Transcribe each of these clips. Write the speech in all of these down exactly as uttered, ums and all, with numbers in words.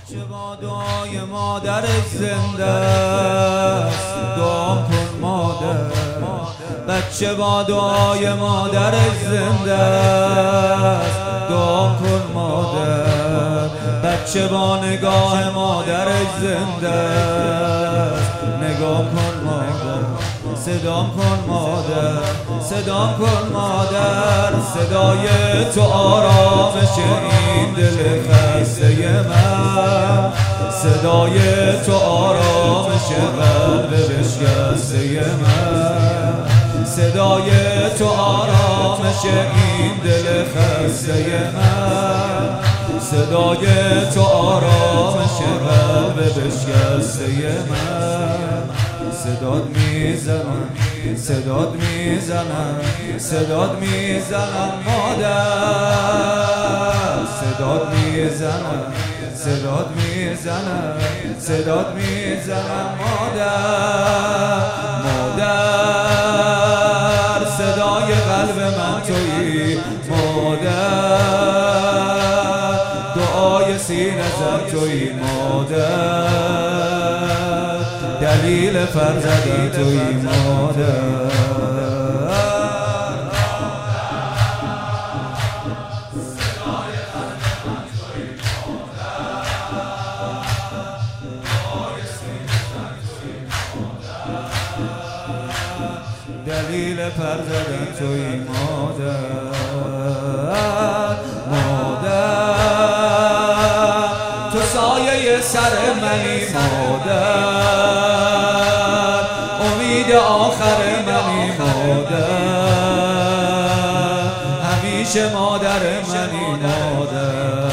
بچه با دعای مادرش زنده است، دعا کن مادر. بچه با دعای مادرش زنده است، دعا کن مادر. بچه با نگاه مادرش زنده است، نگاه کن مادر. صدام کن مادر، صدام کن مادر. صدای تو آرامش این دل خسته من، صدای تو آرامش قلب بشکسته من، صدای تو آرامش این دل خسته من، صدای تو آرامش قلب بشکسته من. صدات میزنم، صدات میزنم، صدات میزنم مادر. صدات میزنم، صدات میزنم، صدات میزنم مادر. مادر صدای قلب من تویی مادر، دعای سینه زن تویی مادر، دلیل فرزندی تویی مادر. دلیل فرزندی تویی مادر. مادر تو سایه سر منی مادر، امید آخر منی مادر، همیشه مادر منی مادر.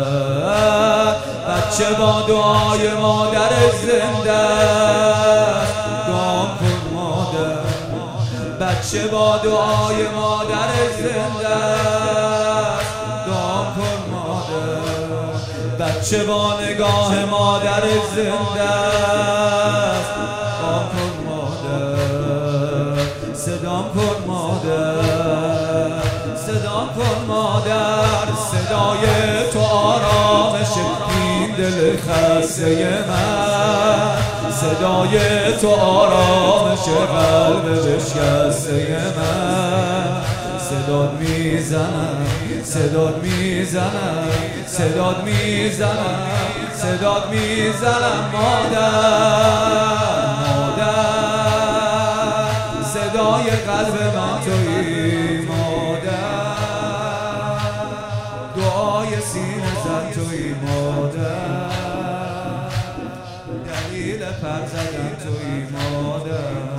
بچه با دعای مادرش زنده است، دعا کن مادر. بچه با دعای مادرش زنده است، دعا کن مادر. بچه با نگاه مادرش زنده است، دعا کن مادر. صدام کن مادر، صدام کن مادر. صدای تو آرامش این دل خسته من، صدای تو آرامش قلب بشکسته من. صدات میزنم، صدات میزنم، صدات میزنم، صدات میزنم مادر. مادر صدای قلب من تویی مادر، دعای سینه زن تویی مادر، دلیل فرزندم تویی مادر.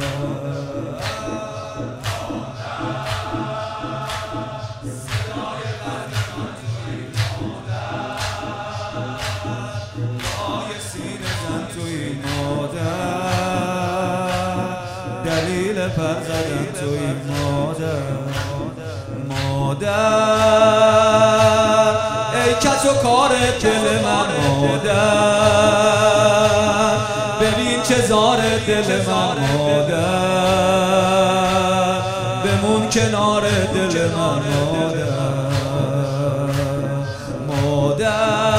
دلیل فرزندم توی مادر. مادر ای کس و کار دل من مادر، ببین چه زار دل من مادر، بمون کنار دل من مادر. مادر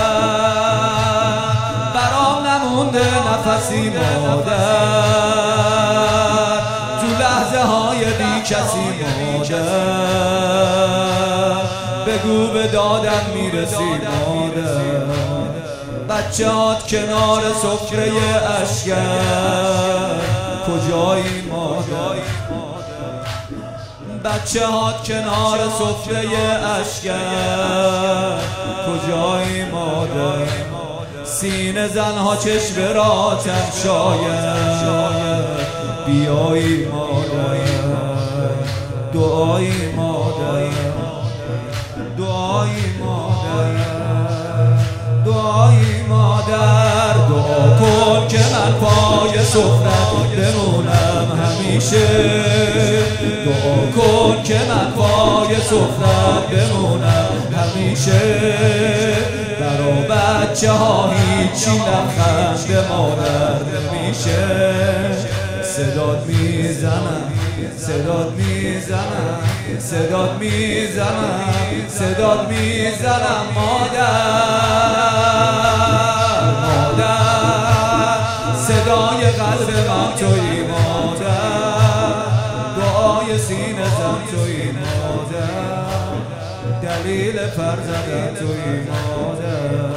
برام نمونده نفسی مادر، لحظه های بی کسی مادر، بگو به دادم میرسی مادر. بچه هات کنار سفره اشکر کجایی مادر، بچه هات کنار سفره اشکر کجایی مادر. سینه زنها چشم را تن شاید بیایی مادر، دعایی مادر، دعایی مادر، دعایی مادر. دعا کن که من پای سفرت بمونم همیشه، دعا کن که من پای سفرت بمونم همیشه. برا بچه ها هیچی لبخند مادر نمیشه. صدات میزنم، صدات میزنم، صدات میزنم، صدات میزنم مادر. دلیل پر زدن توی مادر.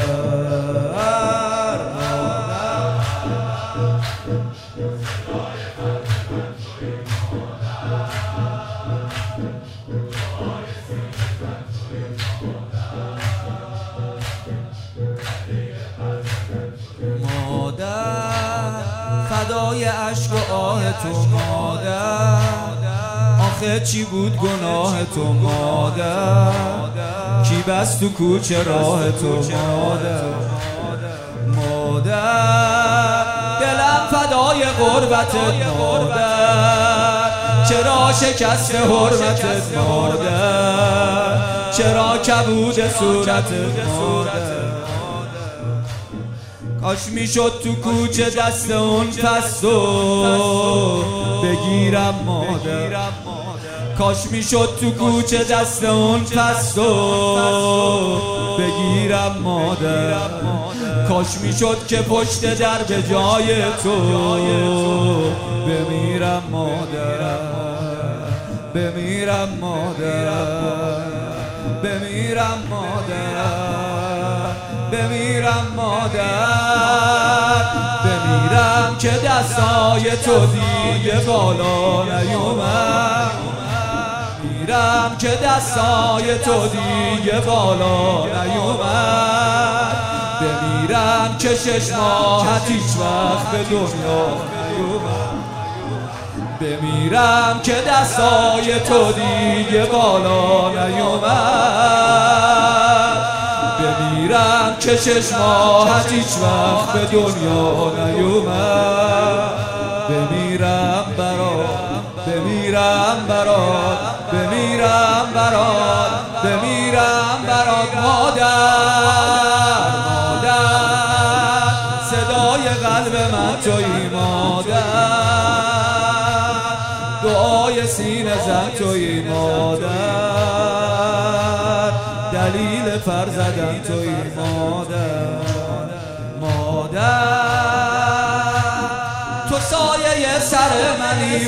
فدای عشق و آه تو مادر، آخه چی بود گناه تو مادر، کی بست تو کوچه راه تو مادر. مادر دلم فدای غربتت مادر، چرا شکست حرمتت مادر، چرا کبود صورتت مادر. کاش میشد تو کوچه دست اون پستو بگیرم مادر، کاش میشد تو کوچه دست اون پستو بگیرم مادر، کاش میشد که پشت در به جای تو بمیرم مادر، بمیرم مادر، بمیرم مادر، بمیرم مادر، بمیرم که دستای تو دیگه بالا نیومد، میرم که دستای تو دیگه بالا نیومد، بمیرم که شش ماهت هیچ وقت به دنیا نیومد، بمیرم که دستای تو دیگه بالا نیومد، بمیرم که شش ماهت هیچ وقت به دنیا نیومد، بمیرم برات، بمیرم برات، بمیرم برات، بمیرم برات مادر. مادر صدای قلب من توی مادر، دعای سینه زن توی مادر، دلیل پر زدن توی مادر. مادر تو سایه سر منی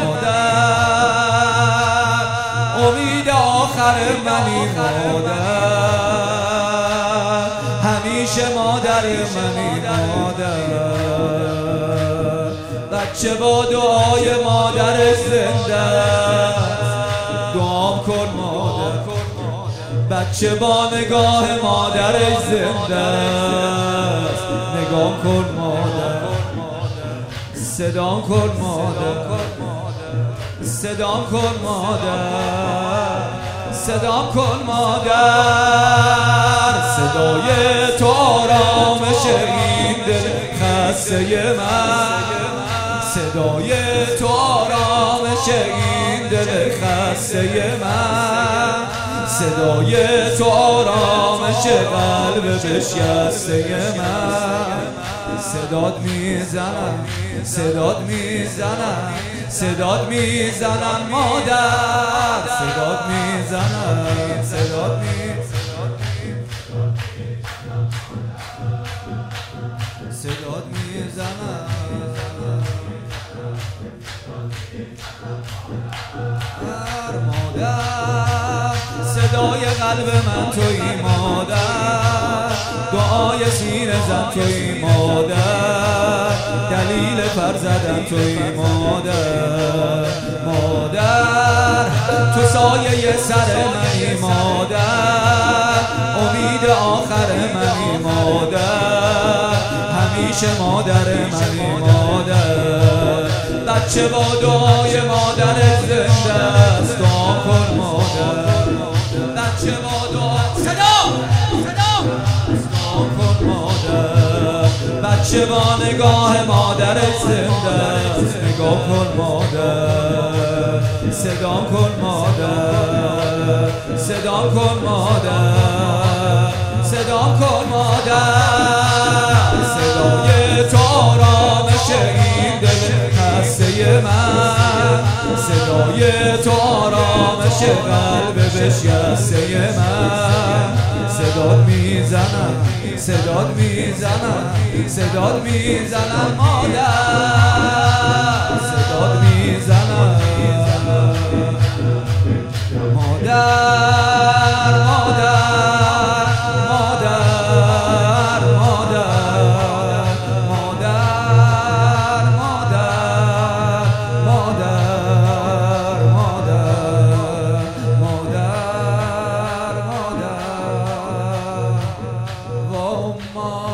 مادر، امید آخر منی مادر، همیشه مادر منی مادر. بچه با دعای مادر زنده دعام کن مادر، بچه با نگاه مادرش زنده است، نگاه کن مادر، صدام کن مادر، صدام کن مادر، صدام کن مادر. صدای تو آرامش این دل خسته من، صدای تو آرامش این دل خسته من، صدای تو آرامش قلب بشکسته من. صدات میزنم، صدات میزنم، صدات میزنم مادر، صدات میزنم، صدات میزنم، صدات میزنم مادر. صدای قلب من توی مادر، دعای سینه زن توی مادر، دلیل پر زدن توی مادر. مادر تو سایه سر منی مادر، امید آخر منی مادر، همیشه مادر منی مادر. بچه با دعای مادر زنده است، دعا کن مادر، بچه با دعا صدا صدا دعا کن مادر، بچه با نگاه مادر زنده است، نگاه کن مادر، صدام کن مادر، صدام کن مادر، صدام کن مادر. صدای تو آرامش این دل خسته من، صدای تو آرامش قلب بشکسته من. صدات میزنم، صدات میزنم، صدات میزنم مادر، صدات میزنم مادر، مادر. ما